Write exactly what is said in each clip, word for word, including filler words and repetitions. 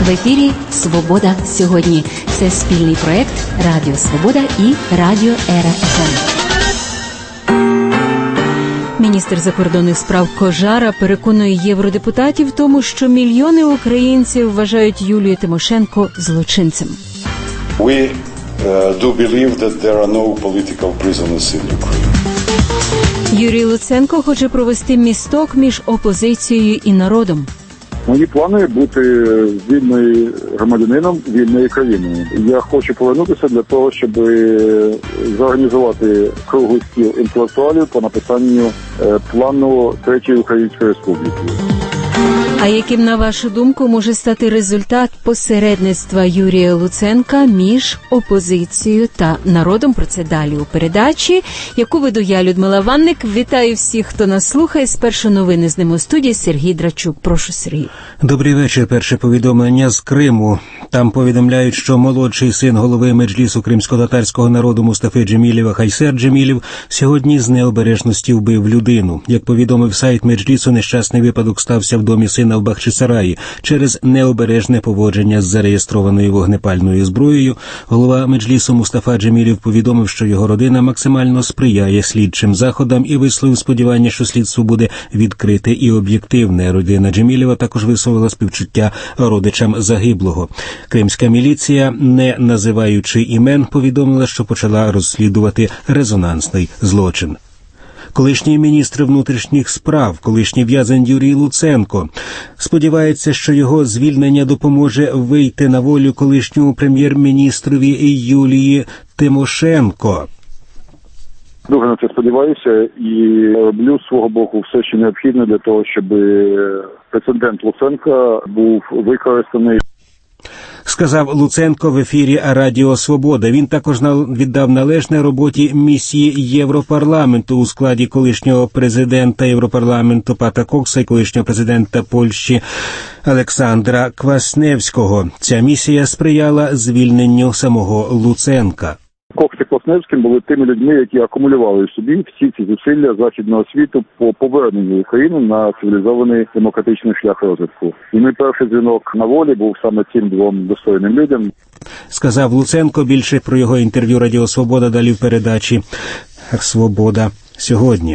В ефірі «Свобода сьогодні». Це спільний проект Радіо Свобода і Радіо Ера еф ем. Міністр закордонних справ Кожара переконує євродепутатів в тому, що мільйони українців вважають Юлію Тимошенко злочинцем. We uh, do believe that there are no political prisoners in Ukraine. Юрій Луценко хоче провести місток між опозицією і народом. Мої плани бути вільною громадянином вільної країни. Я хочу повернутися для того, щоб зорганізувати круглий стіл інтелектуалів по написанню плану Третьої Української Республіки. А яким, на вашу думку, може стати результат посередництва Юрія Луценка між опозицією та народом? Про це далі у передачі, яку веду я, Людмила Ванник. Вітаю всіх, хто нас слухає. Спершу новини з ним у студії Сергій Драчук. Прошу, Сергій. Добрий вечір. Перше повідомлення з Криму. Там повідомляють, що молодший син голови Меджлісу кримсько-татарського народу Мустафи Джемілєва Хайсер Джемілєв сьогодні з необережності вбив людину. Як повідомив сайт Меджлісу, нещасний випадок стався в домі сина в Бахчисараї через необережне поводження з зареєстрованою вогнепальною зброєю. Голова Меджлісу Мустафа Джемілєв повідомив, що його родина максимально сприяє слідчим заходам і висловив сподівання, що слідство буде відкрите і об'єктивне. Родина Джемілєва також висловила співчуття родичам загиблого. Кримська міліція, не називаючи імен, повідомила, що почала розслідувати резонансний злочин. Колишній міністр внутрішніх справ, колишній в'язень Юрій Луценко, сподівається, що його звільнення допоможе вийти на волю колишньому прем'єр-міністрові Юлії Тимошенко. Дуже на це сподіваюся і роблю з свого боку все, що необхідне для того, щоб прецедент Луценка був використаний. Сказав Луценко в ефірі Радіо Свобода. Він також віддав належне роботі місії Європарламенту у складі колишнього президента Європарламенту Пата Кокса і колишнього президента Польщі Олександра Квасневського. Ця місія сприяла звільненню самого Луценка. Кокс і Квасневський були тими людьми, які акумулювали в собі всі ці зусилля західного світу по поверненню України на цивілізований демократичний шлях розвитку. І мій перший дзвінок на волі був саме цим двом достойним людям. Сказав Луценко. Більше про його інтерв'ю Радіо Свобода далі в передачі «Свобода сьогодні».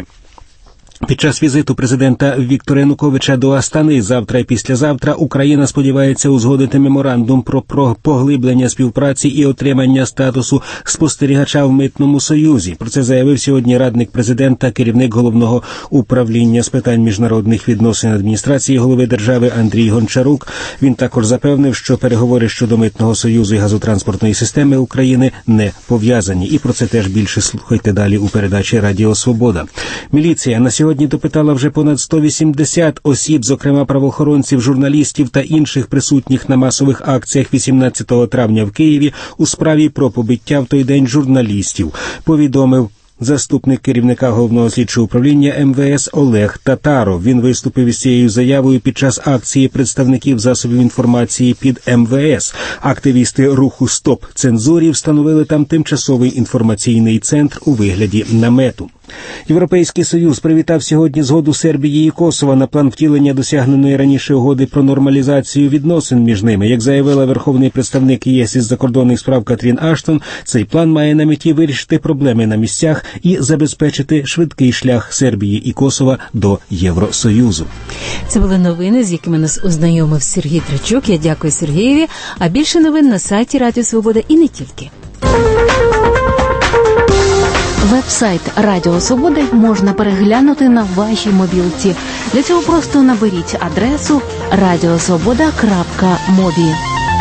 Під час візиту президента Віктора Януковича до Астани завтра і післязавтра Україна сподівається узгодити меморандум про, про поглиблення співпраці і отримання статусу спостерігача в Митному Союзі. Про це заявив сьогодні радник президента, керівник Головного управління з питань міжнародних відносин адміністрації голови держави Андрій Гончарук. Він також запевнив, що переговори щодо Митного Союзу і газотранспортної системи України не пов'язані. І про це теж більше слухайте далі у передачі Радіо Свобода. Міліція на сьогодні Сьогодні допитала вже понад сто вісімдесят осіб, зокрема правоохоронців, журналістів та інших присутніх на масових акціях вісімнадцятого травня в Києві у справі про побиття в той день журналістів, повідомив заступник керівника Головного слідчого управління ем ве ес Олег Татаров. Він виступив із цією заявою під час акції представників засобів інформації під ем ве ес. Активісти руху «Стоп цензурі» встановили там тимчасовий інформаційний центр у вигляді намету. Європейський Союз привітав сьогодні згоду Сербії і Косова на план втілення досягненої раніше угоди про нормалізацію відносин між ними. Як заявила верховний представник ЄС із закордонних справ Катрін Аштон, цей план має на меті вирішити проблеми на місцях і забезпечити швидкий шлях Сербії і Косова до Євросоюзу. Це були новини, з якими нас ознайомив Сергій Драчук. Я дякую Сергієві. А більше новин на сайті Радіо Свобода і не тільки. Веб-сайт Радіо Свободи можна переглянути на вашій мобілці. Для цього просто наберіть адресу радіосвобода крапка мобі.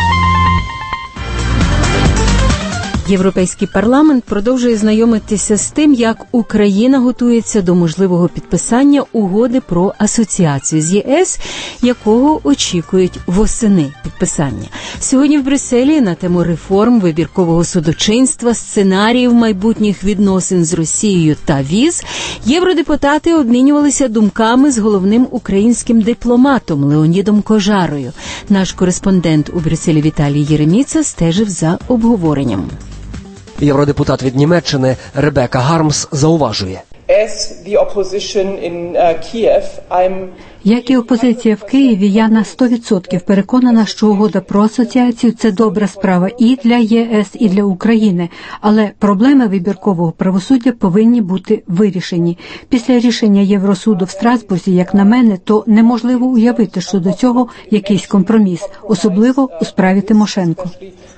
Європейський парламент продовжує знайомитися з тим, як Україна готується до можливого підписання угоди про асоціацію з ЄС, якого очікують восени підписання. Сьогодні в Брюсселі на тему реформ вибіркового судочинства, сценаріїв майбутніх відносин з Росією та віз євродепутати обмінювалися думками з головним українським дипломатом Леонідом Кожарою. Наш кореспондент у Брюсселі Віталій Єреміца стежив за обговоренням. Євродепутат від Німеччини Ребека Гармс зауважує. Як і опозиція в Києві, я на сто відсотків переконана, що угода про асоціацію – це добра справа і для ЄС, і для України. Але проблеми вибіркового правосуддя повинні бути вирішені. Після рішення Євросуду в Страсбурзі, як на мене, то неможливо уявити, що до цього якийсь компроміс, особливо у справі Тимошенко.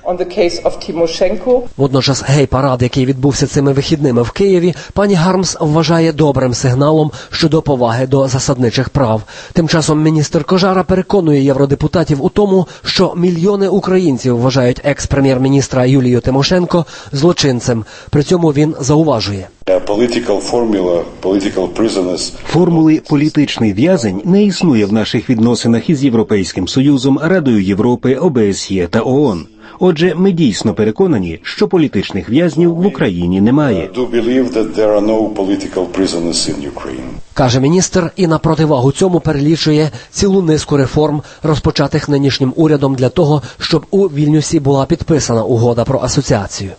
Водночас гей-парад, який відбувся цими вихідними в Києві, пані Гармс вважає добрим сигналом щодо поваги до засадничих прав. Тим часом міністр Кожара переконує євродепутатів у тому, що мільйони українців вважають екс-прем'єр-міністра Юлію Тимошенко злочинцем. При цьому він зауважує. Формули «політичний в'язень» не існує в наших відносинах із Європейським Союзом, Радою Європи, О Б С Є та О О Н. Отже, ми дійсно переконані, що політичних в'язнів в Україні немає. Каже міністр і на противагу цьому перелічує цілу низку реформ, розпочатих нинішнім урядом для того, щоб у Вільнюсі була підписана угода про асоціацію.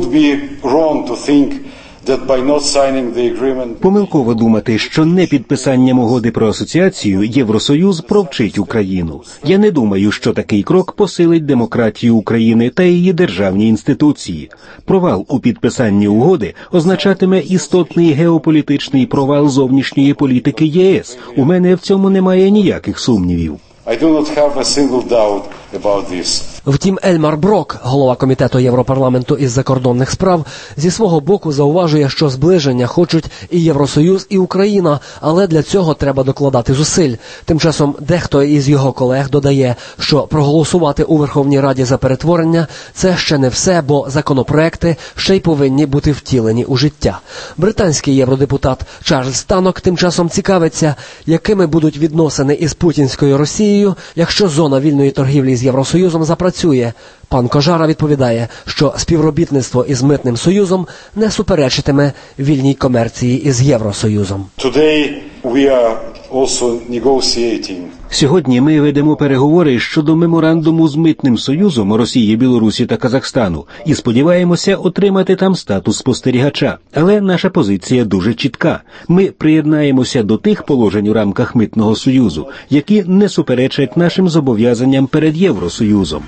Помилково думати, що не підписанням угоди про асоціацію Євросоюз провчить Україну. Я не думаю, що такий крок посилить демократію України та її державні інституції. Провал у підписанні угоди означатиме істотний геополітичний провал зовнішньої політики Є С. У мене в цьому немає ніяких сумнівів. I do not have a single doubt about this. Втім, Ельмар Брок, голова комітету Європарламенту із закордонних справ, зі свого боку зауважує, що зближення хочуть і Євросоюз, і Україна, але для цього треба докладати зусиль. Тим часом дехто із його колег додає, що проголосувати у Верховній Раді за перетворення – це ще не все, бо законопроекти ще й повинні бути втілені у життя. Британський євродепутат Чарльз Танок тим часом цікавиться, якими будуть відносини із путінською Росією, якщо зона вільної торгівлі з Євросоюзом запрацює. Пан Кожара відповідає, що співробітництво із Митним Союзом не суперечитиме вільній комерції із Євросоюзом. Today we are also negotiating. Сьогодні ми ведемо переговори щодо меморандуму з Митним Союзом Росії, Білорусі та Казахстану і сподіваємося отримати там статус спостерігача. Але наша позиція дуже чітка. Ми приєднаємося до тих положень у рамках Митного Союзу, які не суперечать нашим зобов'язанням перед Євросоюзом.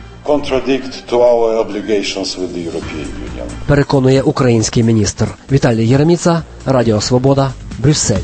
Переконує український міністр. Віталій Єреміца, Радіо Свобода, Брюссель.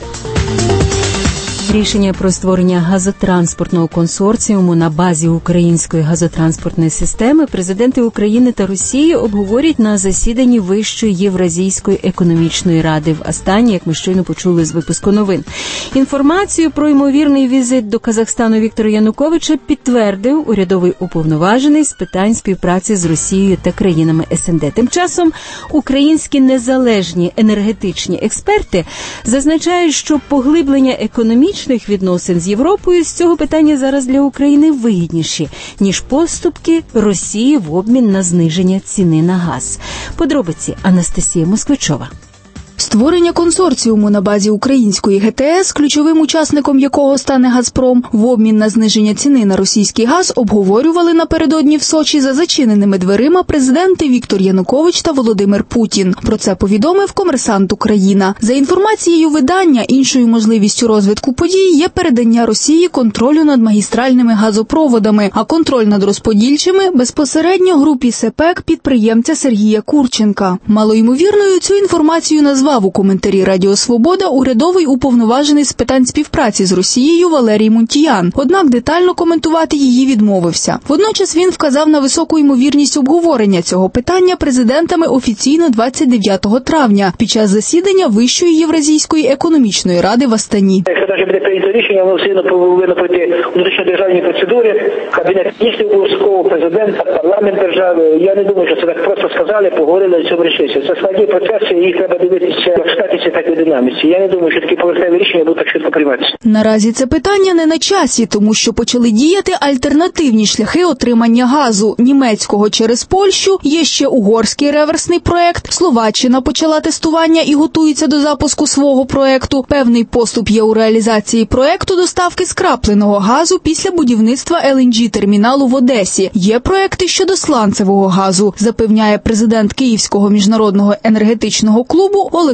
Рішення про створення газотранспортного консорціуму на базі української газотранспортної системи президенти України та Росії обговорять на засіданні Вищої Євразійської економічної ради в Астані, як ми щойно почули з випуску новин. Інформацію про ймовірний візит до Казахстану Віктора Януковича підтвердив урядовий уповноважений з питань співпраці з Росією та країнами С Н Д. Тим часом українські незалежні енергетичні експерти зазначають, що поглиблення економічної відносин з Європою з цього питання зараз для України вигідніші, ніж поступки Росії в обмін на зниження ціни на газ. Подробиці Анастасія Москвичова. Створення консорціуму на базі української Ге Те Ес, ключовим учасником якого стане «Газпром», в обмін на зниження ціни на російський газ обговорювали напередодні в Сочі за зачиненими дверима президенти Віктор Янукович та Володимир Путін. Про це повідомив «Комерсант Україна». За інформацією видання, іншою можливістю розвитку подій є передання Росії контролю над магістральними газопроводами, а контроль над розподільчими – безпосередньо групі СЕПЕК підприємця Сергія Курченка. Малоймовірною цю інформацію назвав у коментарі Радіо Свобода урядовий уповноважений з питань співпраці з Росією Валерій Мунтіян, однак детально коментувати її відмовився. Водночас він вказав на високу ймовірність обговорення цього питання президентами офіційно двадцять дев'ятого травня під час засідання Вищої Євразійської економічної ради в Астані. Якщо навіть буде прийнято рішення, воно все одно повинно пройти внутрішньодержавні процедури, Кабінет міністрів обов'язково, президент, парламент держави. Я не думаю, що це так просто сказали, поговорили, і цьому рішилися. Це складні процеси, їх треба дивитися в статусі, так і в динаміці. Я не думаю, що такі поверхневі рішення будуть так швидко прийматися. Наразі це питання не на часі, тому що почали діяти альтернативні шляхи отримання газу. Німецького через Польщу, є ще угорський реверсний проект, Словаччина почала тестування і готується до запуску свого проекту. Певний поступ є у реалізації проекту доставки скрапленого газу після будівництва Ел Ен Джі-терміналу в Одесі. Є проекти щодо сланцевого газу, запевняє президент Київського міжнародного енергетичного клубу Олександр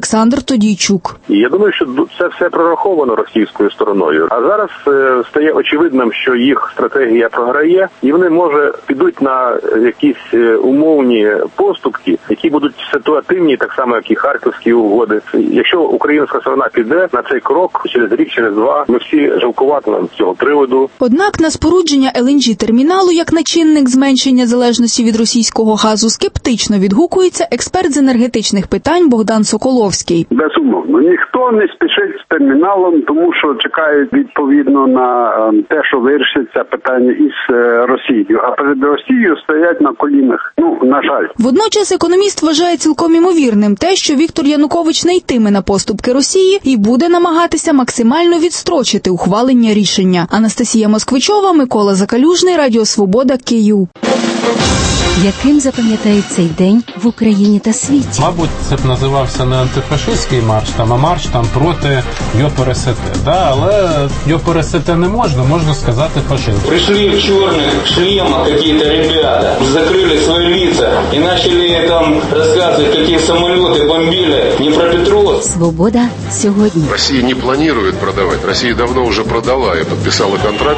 Олександр Тодійчук. І я думаю, що це все прораховано російською стороною. А зараз е, стає очевидним, що їх стратегія програє, і вони, може, підуть на якісь е, умовні поступки, які будуть ситуативні, так само, як і Харківські угоди. Якщо українська сторона піде на цей крок, через рік, через два, ми всі жалкуватимемо з цього приводу. Однак на спорудження ел ен джі-терміналу як на чинник зменшення залежності від російського газу скептично відгукується експерт з енергетичних питань Богдан Соколовський. Безумовно, ніхто не спішить з терміналом, тому що чекають відповідно на те, що вирішиться питання із Росією. А перед Росією стоять на колінах. Ну, на жаль. Водночас економіст вважає цілком імовірним те, що Віктор Янукович не йтиме на поступки Росії і буде намагатися максимально відстрочити ухвалення рішення. Анастасія Москвичова, Микола Закалюжний, Радіо Свобода, Київ. Яким запам'ятають цей день в Україні та світі? Мабуть, це б називався не антифашистський марш, там, а марш там проти ЙОПРСТ. Да? Але ЙОПРСТ не можна, можна сказати фашизм. Пришли в чорних шлемах какие-то ребята, закрили свої лица і почали там розказувати, які самоліти бомбили Дніпропетровськ. Свобода сьогодні. Росія не планує продавати, Росія давно вже продала і підписала контракти.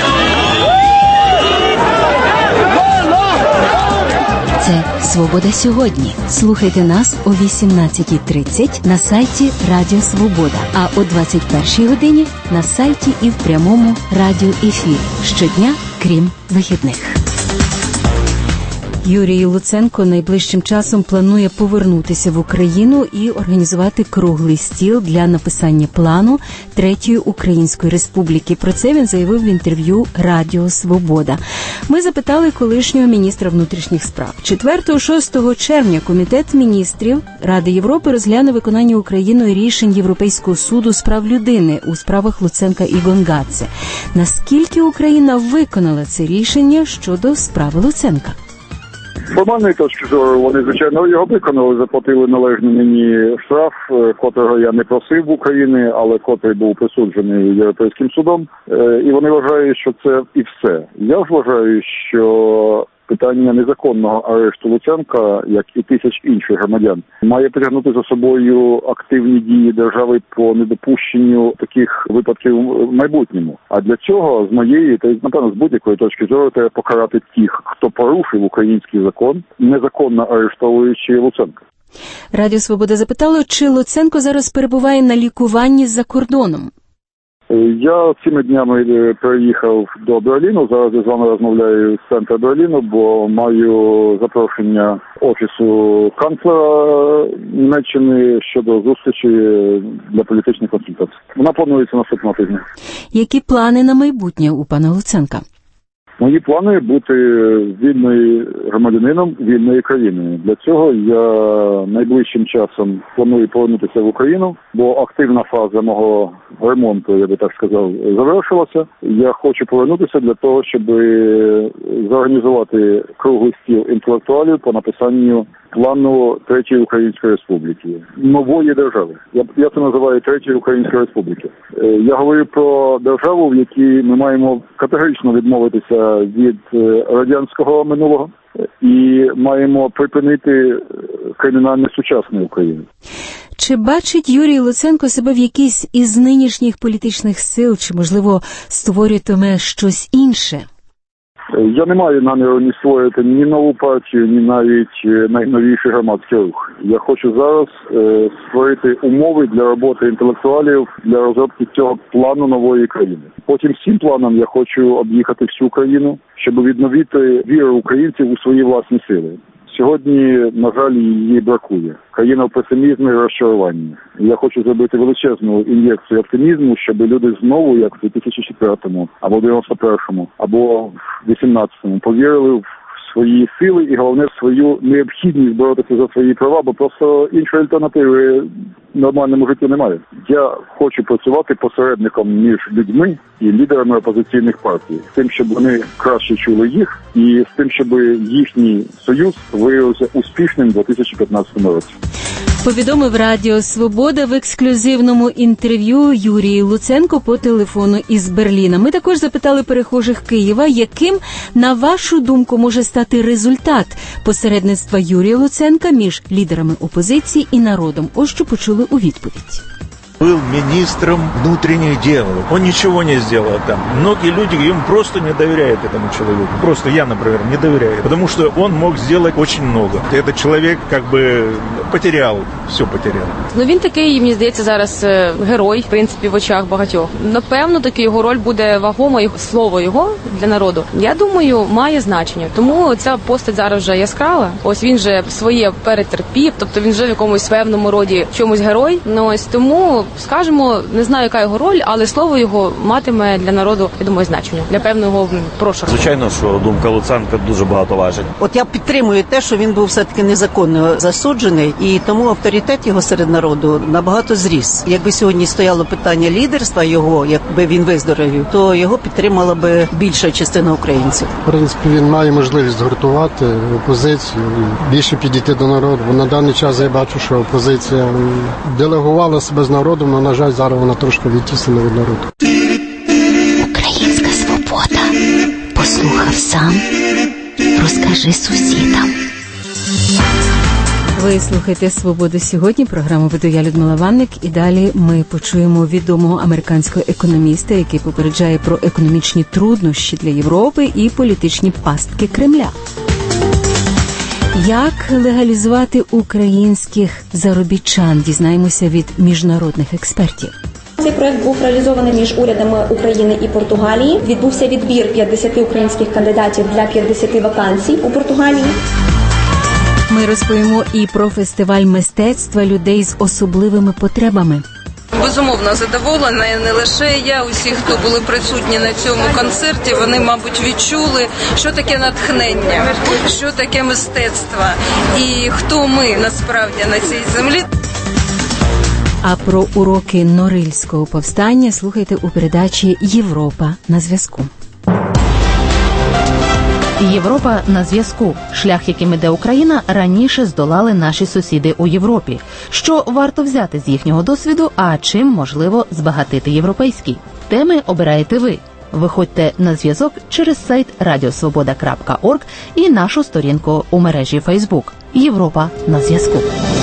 Це «Свобода сьогодні». Слухайте нас о вісімнадцятій тридцять на сайті Радіо Свобода, а о двадцять першій годині на сайті і в прямому радіоефірі. Щодня, крім вихідних. Юрій Луценко найближчим часом планує повернутися в Україну і організувати круглий стіл для написання плану Третьої Української Республіки. Про це він заявив в інтерв'ю Радіо Свобода. Ми запитали колишнього міністра внутрішніх справ. четвертого-шостого червня Комітет міністрів Ради Європи розгляне виконання Україною рішень Європейського суду з прав людини у справах Луценка і Гонгадзе. Наскільки Україна виконала це рішення щодо справи Луценка? З формальної точки зору вони, звичайно, його виконали, заплатили належний мені штраф, котрого я не просив в Україні, але котрий був присуджений Європейським судом. І вони вважають, що це і все. Я ж вважаю, що питання незаконного арешту Луценка, як і тисяч інших громадян, має притягнути за собою активні дії держави по недопущенню таких випадків в майбутньому. А для цього, з моєї, та й, напевно, з будь-якої точки зору, треба покарати тих, хто порушив український закон, незаконно арештовуючи Луценка. Радіо Свобода запитало, чи Луценко зараз перебуває на лікуванні за кордоном? Я цими днями переїхав до Берліну, зараз я з вами розмовляю з центру Берліну, бо маю запрошення Офісу канцлера Німеччини щодо зустрічі для політичних консультацій. Вона планується наступного тижня. Які плани на майбутнє у пана Луценка? Мої плани – бути вільною громадянином вільної країни. Для цього я найближчим часом планую повернутися в Україну, бо активна фаза мого ремонту, я би так сказав, завершилася. Я хочу повернутися для того, щоб зорганізувати круглий стіл інтелектуалів по написанню плану Третьої Української Республіки, нової держави. Я, я це називаю Третьою Українською Республікою. Я говорю про державу, в якій ми маємо категорично відмовитися від радянського минулого і маємо припинити кримінальне сучасне України. Чи бачить Юрій Луценко себе в якійсь із нинішніх політичних сил, чи, можливо, створюватиме щось інше? Я не маю наміру ні створити ні нову партію, ні навіть найновіший громадський рух. Я хочу зараз е, створити умови для роботи інтелектуалів, для розробки цього плану нової країни. Потім з цим планом я хочу об'їхати всю країну, щоб відновити віру українців у свої власні сили. Сьогодні, на жаль, її бракує. Країна в песимізмі і розчаруванні. Я хочу зробити величезну ін'єкцію оптимізму, щоб люди знову, як в дві тисячі четвертому, або в дев'яносто першому, або в вісімнадцятому, повірили в свої сили і, головне, в свою необхідність боротися за свої права, бо просто іншої альтернативи в нормальному житті немає. Я хочу працювати посередником між людьми і лідерами опозиційних партій, з тим, щоб вони краще чули їх, і з тим, щоб їхній союз виявився успішним у дві тисячі п'ятнадцятому році. Повідомив Радіо Свобода в ексклюзивному інтерв'ю Юрій Луценко по телефону із Берліна. Ми також запитали перехожих Києва, яким, на вашу думку, може стати результат посередництва Юрія Луценка між лідерами опозиції і народом. Ось що почули у відповідь. Был министром внутренних дел. Он ничего не сделал там. Многие люди ему просто не доверяют этому человеку. Просто я, например, не доверяю. Потому что он мог сделать очень много. Этот человек как бы потерял, все потерял. Ну він такий, мені здається, зараз герой, в принципі, в очах багатьох. Напевно, таки його роль буде вагома, його слово його для народу. Я думаю, має значення. Тому ця постать зараз вже яскрава. Ось він же своє перетерпів, тобто він вже в якомусь певному роді в чомусь герой. Ну ось тому, скажімо, не знаю, яка його роль, але слово його матиме для народу, я думаю, значення, для певного прошарку. Звичайно, що думка Луценка дуже багато важить. От я підтримую те, що він був все-таки незаконно засуджений, і тому авторитет його серед народу набагато зріс. Якби сьогодні стояло питання лідерства його, якби він виздоровів, то його підтримала би більша частина українців. В принципі, він має можливість згуртувати опозицію, більше підійти до народу. Бо на даний час я бачу, що опозиція делегувала себе з народом, але, на жаль, зараз вона трошки відтіснена від народу. Українська свобода. Послухав сам, розкажи сусідам. Ви слухаєте «Свободу сьогодні», програму веду я, Людмила Ванник, і далі ми почуємо відомого американського економіста, який попереджає про економічні труднощі для Європи і політичні пастки Кремля. Як легалізувати українських заробітчан, дізнаємося від міжнародних експертів. Цей проект був реалізований між урядами України і Португалії. Відбувся відбір п'ятдесят українських кандидатів для п'ятдесят вакансій у Португалії. Ми розповімо і про фестиваль мистецтва людей з особливими потребами. Безумовно задоволена, не лише я, усі, хто були присутні на цьому концерті, вони, мабуть, відчули, що таке натхнення, що таке мистецтво і хто ми насправді на цій землі. А про уроки Норильського повстання слухайте у передачі «Європа на зв'язку». Європа на зв'язку. Шлях, яким іде Україна, раніше здолали наші сусіди у Європі. Що варто взяти з їхнього досвіду, а чим можливо збагатити європейський? Теми обираєте ви. Виходьте на зв'язок через сайт радіосвобода крапка орг і нашу сторінку у мережі Фейсбук. Європа на зв'язку.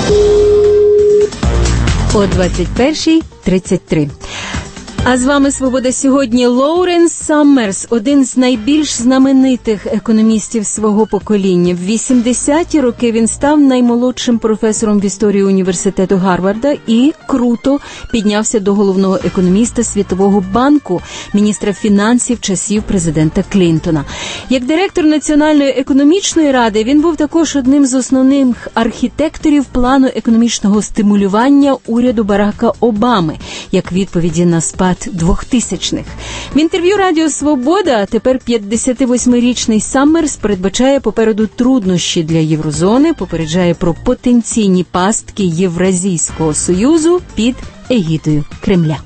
О двадцять перша тридцять три. А з вами «Свобода сьогодні» Лоуренс Саммерс, один з найбільш знаменитих економістів свого покоління. В вісімдесяті роки він став наймолодшим професором в історії університету Гарварда і круто піднявся до головного економіста Світового банку, міністра фінансів часів президента Клінтона. Як директор Національної економічної ради він був також одним з основних архітекторів плану економічного стимулювання уряду Барака Обами, як відповіді на спад двохтисячних. В інтерв'ю Радіо Свобода, а тепер п'ятдесятивосьмирічний Саммерс передбачає попереду труднощі для Єврозони, попереджає про потенційні пастки Євразійського союзу під егідою Кремля.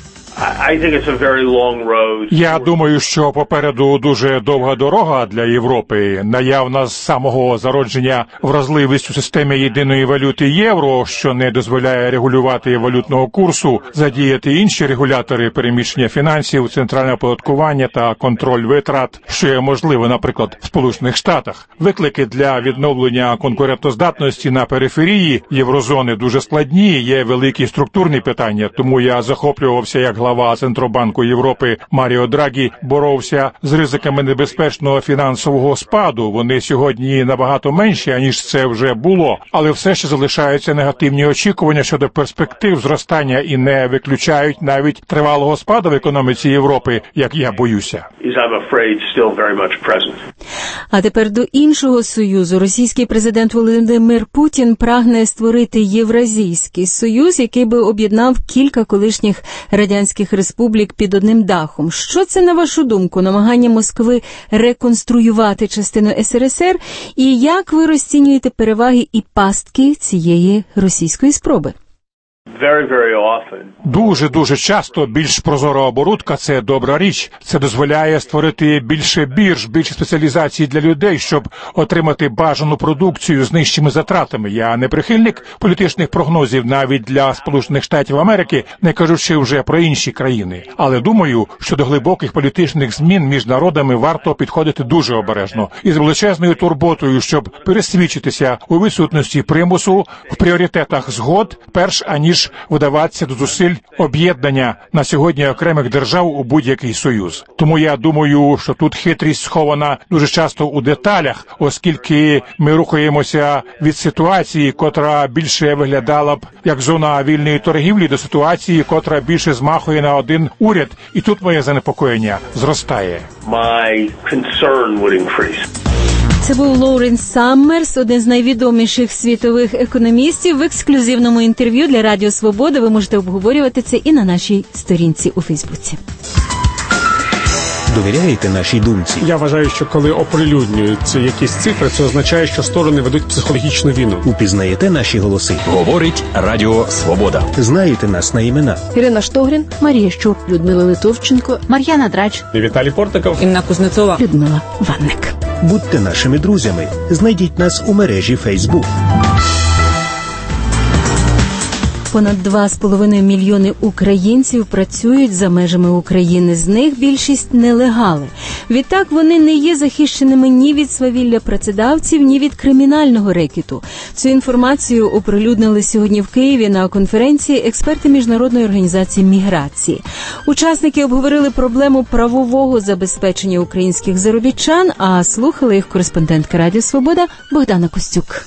Я думаю, що попереду дуже довга дорога для Європи. Наявна з самого зародження вразливість у системі єдиної валюти євро, що не дозволяє регулювати валютного курсу, задіяти інші регулятори переміщення фінансів, центральне оподаткування та контроль витрат, що є можливо, наприклад, в Сполучених Штатах. Виклики для відновлення конкурентоздатності на периферії єврозони дуже складні, є великі структурні питання, тому я захоплювався як глава Центробанку Європи Маріо Драгі боровся з ризиками небезпечного фінансового спаду. Вони сьогодні набагато менші, аніж це вже було, але все ще залишаються негативні очікування щодо перспектив зростання і не виключають навіть тривалого спаду в економіці Європи, як я боюся. А тепер до іншого союзу. Російський президент Володимир Путін прагне створити Євразійський союз, який би об'єднав кілька колишніх радянських республік під одним дахом. Що це, на вашу думку, намагання Москви реконструювати частину ес ер ес ер? І як ви розцінюєте переваги і пастки цієї російської спроби? Дуже-дуже часто більш прозора оборудка – це добра річ. Це дозволяє створити більше бірж, більше спеціалізацій для людей, щоб отримати бажану продукцію з нижчими затратами. Я не прихильник політичних прогнозів навіть для Сполучених Штатів Америки, не кажучи вже про інші країни. Але думаю, що до глибоких політичних змін між народами варто підходити дуже обережно і з величезною турботою, щоб пересвідчитися у відсутності примусу в пріоритетах згод, перш аніж видаватися до зусиль об'єднання на сьогодні окремих держав у будь-який союз. Тому я думаю, що тут хитрість схована дуже часто у деталях, оскільки ми рухаємося від ситуації, котра більше виглядала б як зона вільної торгівлі, до ситуації, котра більше змахує на один уряд. І тут моє занепокоєння зростає. My concern would increase. Це був Лоуренс Саммерс, один з найвідоміших світових економістів. В ексклюзивному інтерв'ю для Радіо Свобода ви можете обговорювати це і на нашій сторінці у Фейсбуці. Довіряєте нашій думці? Я вважаю, що коли оприлюднюються якісь цифри, це означає, що сторони ведуть психологічну війну. Упізнаєте наші голоси? Говорить Радіо Свобода. Знаєте нас на імена? Ірина Штогрін, Марія Щур, Людмила Литовченко, Мар'яна Драч, Віталій Портиков, Інна Кузнецова, Людмила Ванник. Будьте нашими друзями. Знайдіть нас у мережі Фейсбук. Понад два з половиною мільйони українців працюють за межами України. З них більшість нелегали. Відтак вони не є захищеними ні від свавілля працедавців, ні від кримінального рекету. Цю інформацію оприлюднили сьогодні в Києві на конференції експерти Міжнародної організації міграції. Учасники обговорили проблему правового забезпечення українських заробітчан, а слухали їх кореспондентка Радіо Свобода Богдана Костюк.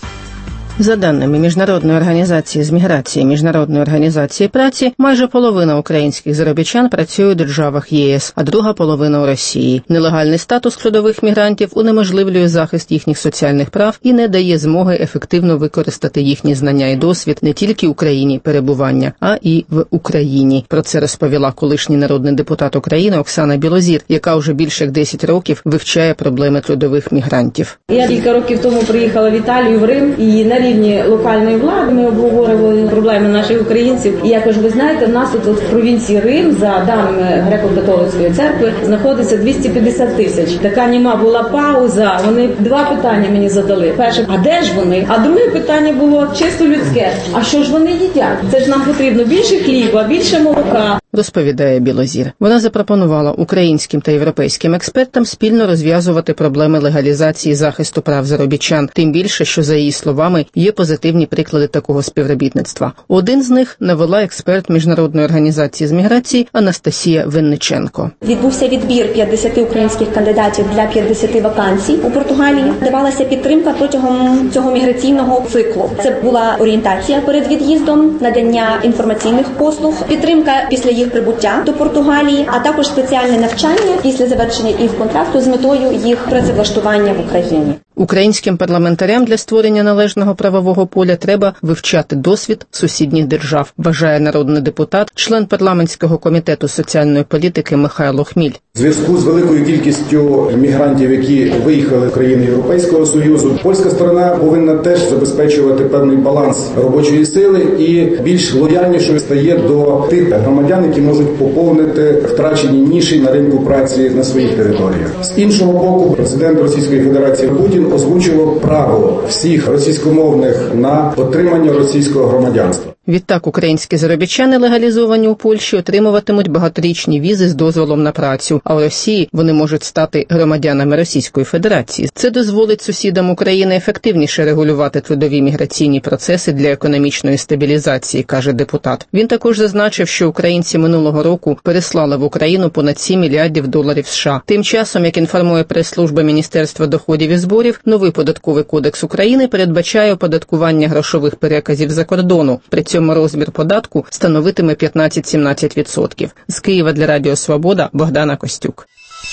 За даними Міжнародної організації з міграції, Міжнародної організації праці, майже половина українських заробітчан працює у державах ЄС, а друга половина у Росії. Нелегальний статус трудових мігрантів унеможливлює захист їхніх соціальних прав і не дає змоги ефективно використати їхні знання і досвід не тільки в Україні перебування, а і в Україні. Про це розповіла колишній народний депутат України Оксана Білозір, яка вже більше як десять років вивчає проблеми трудових мігрантів. Я кілька років тому приїхала в Італію, в Рим, і на рівні локальної влади ми обговорювали проблеми наших українців. І якось ви знаєте, в нас тут в провінції Рим, за даними Греко-католицької церкви, знаходиться двісті п'ятдесят тисяч. Така німа була пауза. Вони два питання мені задали. Перше, а де ж вони? А друге питання було чисто людське. А що ж вони їдять? Це ж нам потрібно більше хліба, більше молока. Розповідає Білозір. Вона запропонувала українським та європейським експертам спільно розв'язувати проблеми легалізації захисту прав заробітчан. Тим більше, що, за її словами, є позитивні приклади такого співробітництва. Один з них навела експерт Міжнародної організації з міграції Анастасія Винниченко. Відбувся відбір п'ятдесят українських кандидатів для п'ятдесят вакансій у Португалії. Давалася підтримка протягом цього міграційного циклу. Це була орієнтація перед від'їздом, надання інформаційних послуг, підтримка після їх прибуття до Португалії, а також спеціальне навчання після завершення їх контракту з метою їх працевлаштування в Україні. Українським парламентарям для створення належного правового поля треба вивчати досвід сусідніх держав, вважає народний депутат, член парламентського комітету соціальної політики Михайло Хміль. В зв'язку з великою кількістю мігрантів, які виїхали в країни Європейського Союзу, польська сторона повинна теж забезпечувати певний баланс робочої сили і більш лояльнішою стає до тих громадян, які можуть поповнити втрачені ніші на ринку праці на своїх територіях. З іншого боку, президент Російської Федерації Путін озвучував право всіх російськомовних на отримання російського громадянства. Відтак українські заробітчани, легалізовані у Польщі, отримуватимуть багаторічні візи з дозволом на працю, а у Росії вони можуть стати громадянами Російської Федерації. Це дозволить сусідам України ефективніше регулювати трудові міграційні процеси для економічної стабілізації, каже депутат. Він також зазначив, що українці минулого року переслали в Україну понад сім мільярдів доларів США. Тим часом, як інформує прес-служба Міністерства доходів і зборів, новий податковий кодекс України передбачає оподаткування грошових переказів за кордону. При цьому розмір податку становитиме п'ятнадцять-сімнадцять відсотків. З Києва для Радіо Свобода Богдана Костюк.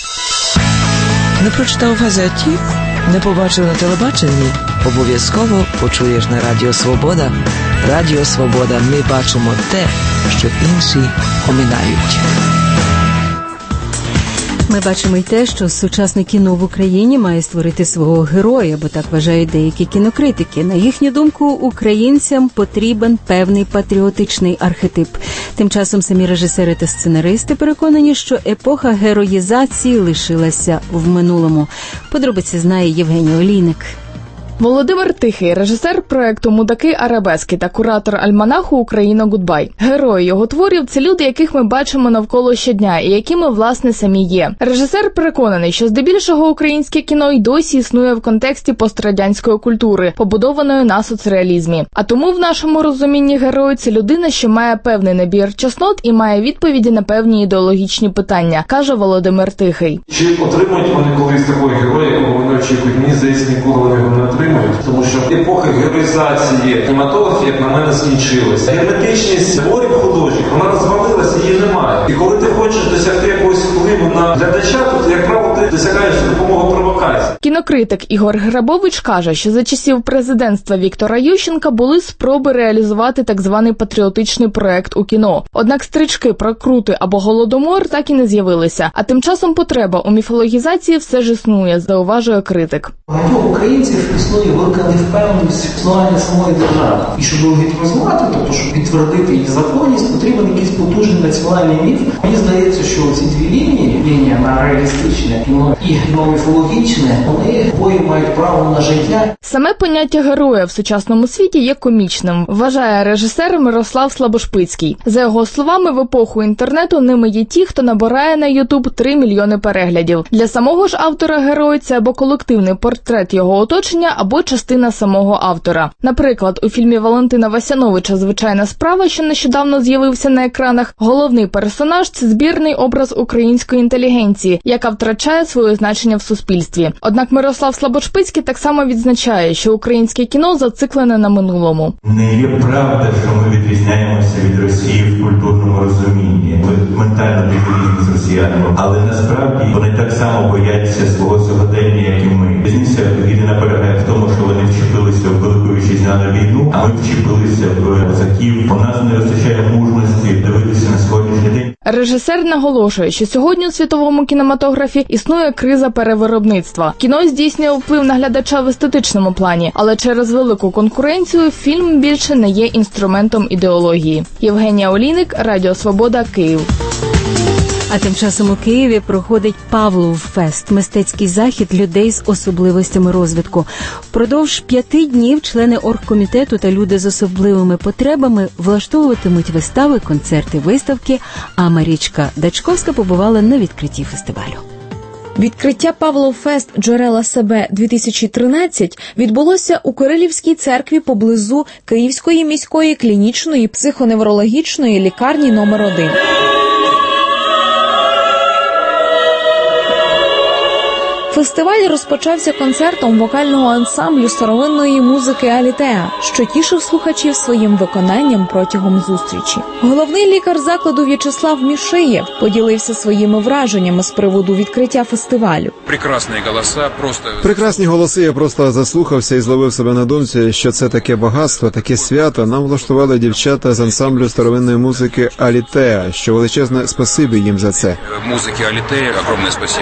Не прочитав в газеті? Не побачив на телебаченні? Обов'язково почуєш на Радіо Свобода. Радіо Свобода. Ми бачимо те, що інші оминають. Ми бачимо й те, що сучасне кіно в Україні має створити свого героя, бо так вважають деякі кінокритики. На їхню думку, українцям потрібен певний патріотичний архетип. Тим часом самі режисери та сценаристи переконані, що епоха героїзації лишилася в минулому. Подробиці знає Євгеній Олійник. Володимир Тихий – режисер проекту «Мудаки арабески» та куратор альманаху «Україна Гудбай». Герої його творів – це люди, яких ми бачимо навколо щодня і якими, власне, самі є. Режисер переконаний, що здебільшого українське кіно й досі існує в контексті пострадянської культури, побудованої на соцреалізмі. А тому в нашому розумінні герой – це людина, що має певний набір чеснот і має відповіді на певні ідеологічні питання, каже Володимир Тихий. Чи отримають вони колись такого героя, якого вони очікують? Мені здається, ніколи вони його не отримають. Тому що епоха героїзації кінематографії, як на мене, скінчилася. Герметичність творів художніх, вона розвалилася, її немає. І коли ти хочеш досягти якогось впливу на глядача, то, як правило, ти досягаєш за допомогою провокації. Кінокритик Ігор Грабович каже, що за часів президентства Віктора Ющенка були спроби реалізувати так званий патріотичний проект у кіно. Однак стрічки про Крути або Голодомор так і не з'явилися. А тим часом потреба у міфологізації все ж існує, зауважує критик. Багатьох українців існує велика невпевненість в існування самої держави. І щоб його відрозвивати, тобто щоб підтвердити її законність, потрібен якийсь потужний національний міф. Мені здається, що ці дві лінії, лінія на реалістичне кіно і кіно міфологічне, вони обоє мають право на життя. Саме поняття героя в сучасному світі є комічним, вважає режисер Мирослав Слабошпицький. За його словами, в епоху інтернету ними є ті, хто набирає на Ютуб три мільйони переглядів. Для самого ж автора герой – це або колективний портрет його оточення, або частина самого автора. Наприклад, у фільмі Валентина Васяновича «Звичайна справа», що нещодавно з'явився на екранах, головний персонаж – це збірний образ української інтелігенції, яка втрачає своє значення в суспільстві. Однак Мирослав Слабошпицький так само відзначає, що українське кіно зациклене на минулому. Не є правда, що ми відрізняємося від Росії в культурному розумінні. Ми ментально дуже різні з росіянами, але насправді вони так само бояться свого сьогодення, як і ми. Різниця єдина полягає в тому, що вони вчепилися в Велику Вітчизняну війну, а ми вчепилися в козаків. У нас не вистачає мужності дивитися на сьогоднішній день. Режисер наголошує, що сьогодні у світовому кінематографі існує криза перевиробництва. Кіно здійснює вплив на глядача в естетичному плані, але через велику конкуренцію фільм більше не є інструментом ідеології. Євгенія Олійник, Радіо Свобода, Київ. А тим часом у Києві проходить Павлов Фест – мистецький захід людей з особливостями розвитку. Впродовж п'яти днів члени оргкомітету та люди з особливими потребами влаштовуватимуть вистави, концерти, виставки, а Марічка Дачковська побувала на відкритті фестивалю. Відкриття Павлов Фест «Джерела себе дві тисячі тринадцять» відбулося у Кирилівській церкві поблизу Київської міської клінічної психоневрологічної лікарні номер один. Фестиваль розпочався концертом вокального ансамблю старовинної музики «Алітеа», що тішив слухачів своїм виконанням протягом зустрічі. Головний лікар закладу В'ячеслав Мішиєв поділився своїми враженнями з приводу відкриття фестивалю. Прекрасні голоси, просто... Прекрасні голоси, я просто заслухався і зловив себе на думці, що це таке багатство, таке свято нам влаштували дівчата з ансамблю старовинної музики «Алітеа», що величезне спасибі їм за це. Музики «Алітеа», огромне спасибі.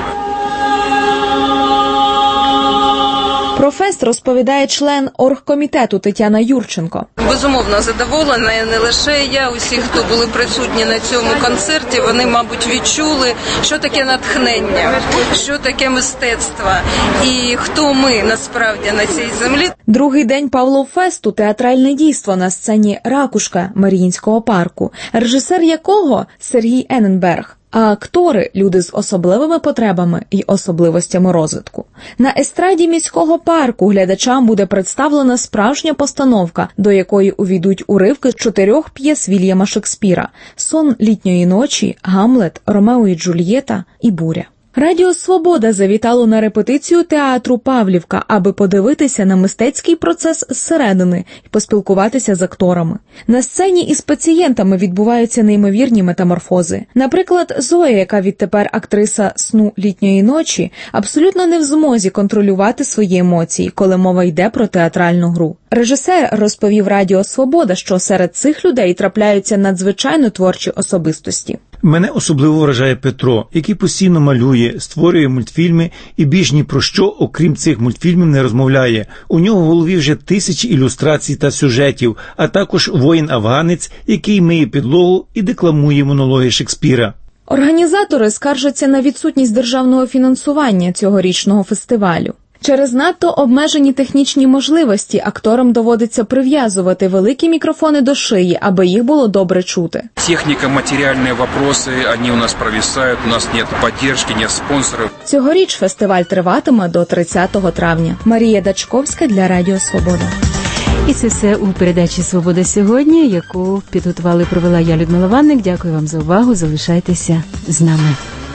Про фест розповідає член оргкомітету Тетяна Юрченко. Безумовно задоволена, не лише я, усі, хто були присутні на цьому концерті, вони, мабуть, відчули, що таке натхнення, що таке мистецтво і хто ми насправді на цій землі. Другий день Павлов Фесту – театральне дійство на сцені «Ракушка» Маріїнського парку, режисер якого Сергій Ененберг. А актори – люди з особливими потребами і особливостями розвитку. На естраді міського парку глядачам буде представлена справжня постановка, до якої увійдуть уривки з чотирьох п'єс Вільяма Шекспіра «Сон літньої ночі», «Гамлет», «Ромео і Джульєта» і «Буря». Радіо «Свобода» завітало на репетицію театру «Павлівка», аби подивитися на мистецький процес зсередини і поспілкуватися з акторами. На сцені із пацієнтами відбуваються неймовірні метаморфози. Наприклад, Зоя, яка відтепер актриса «Сну літньої ночі», абсолютно не в змозі контролювати свої емоції, коли мова йде про театральну гру. Режисер розповів Радіо «Свобода», що серед цих людей трапляються надзвичайно творчі особистості. Мене особливо вражає Петро, який постійно малює, створює мультфільми і більш ні про що, окрім цих мультфільмів, не розмовляє. У нього в голові вже тисячі ілюстрацій та сюжетів, а також воїн-афганець, який миє підлогу і декламує монологи Шекспіра. Організатори скаржаться на відсутність державного фінансування цьогорічного фестивалю. Через надто обмежені технічні можливості акторам доводиться прив'язувати великі мікрофони до шиї, аби їх було добре чути. Техніка, матеріальні вопроси, вони у нас провисають, у нас немає підтримки, немає спонсорів. Цьогоріч фестиваль триватиме до тридцятого травня. Марія Дачковська для Радіо Свобода. І це все у передачі «Свобода сьогодні», яку підготували і провела я, Людмила Ванник. Дякую вам за увагу. Залишайтеся з нами.